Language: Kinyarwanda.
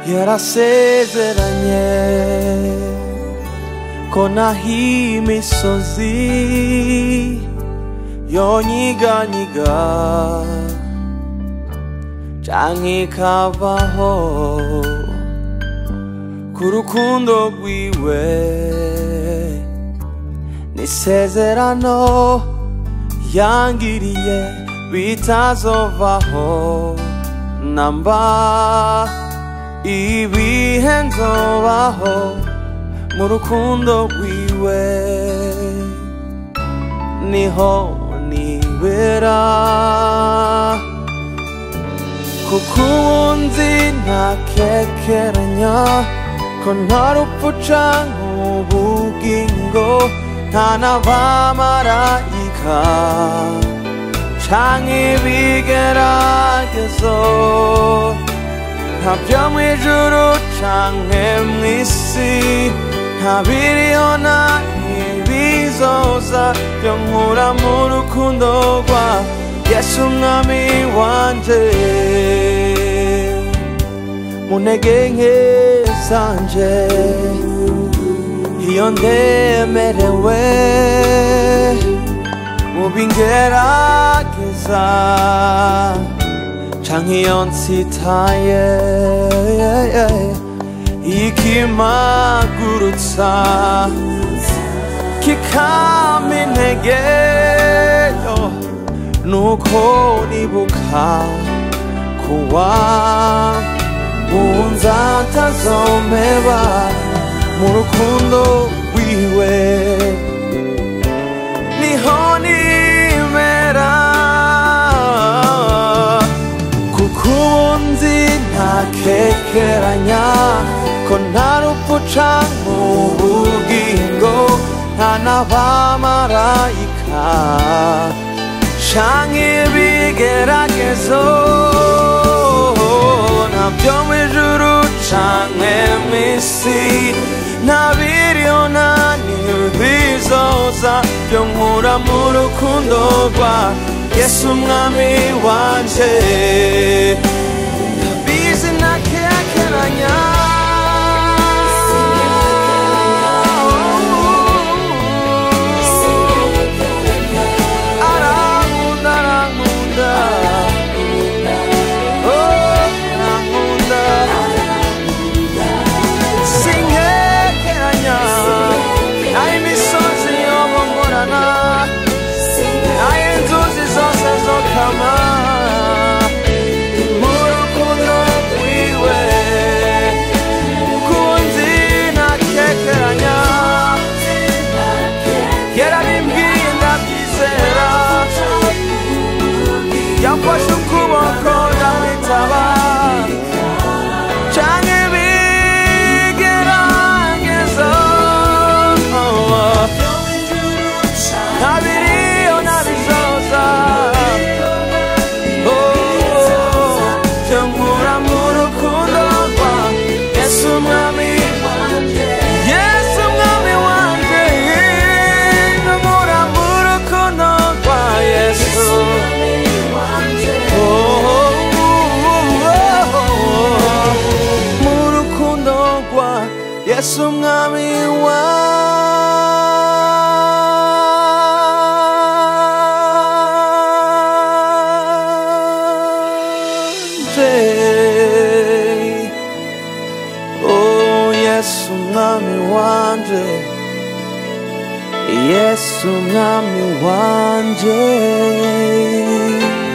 yarasezeranye ko naho imisozi yonyiganyiga canke ikavaho ku rukundo rwiwe n'isezerano yangiriye bitazovaho namba ibihe nzobaho mu rukundo rwiwe niho nibera kuko ubundi ntakekeranya ko nta rupfu canke ubugingo nta n'abamarayika canke ibigeragezo nta vyo mw'ijuru canke mw'isi nta biriho na n'ibizoza vyo nkura mu rukundo rwa Yesu umwami wanje mu ntege nke zanje iyo ndemerewe mu bingerageza canke iyo nsitaye ikimagurutsa kikampa intege nuko nibuka kuwa bunza ntazomeba mu rukundo rwiwe niho nimera kuko ubundi ntakekeranya ko nta rupfu canke ubugingo nta n'abamarayika canke ibigeragezo nta vyo mw'ijuru canke mw'isi nta biriho na n'ibizoza vyo nkura mu rukundo rwa Yesu umwami wanje ndabizi ntakekeranya yamfashe ukuboko ndamwitaba canke ibigeragezo nta biriho na bizoza vyo nkura mu rukundo rwa Yesu umwami Yesu umwami wanje nkura mu rukundo rwa Yesu Yesu umwami wanje oh Yesu umwami wanje Yesu umwami wanje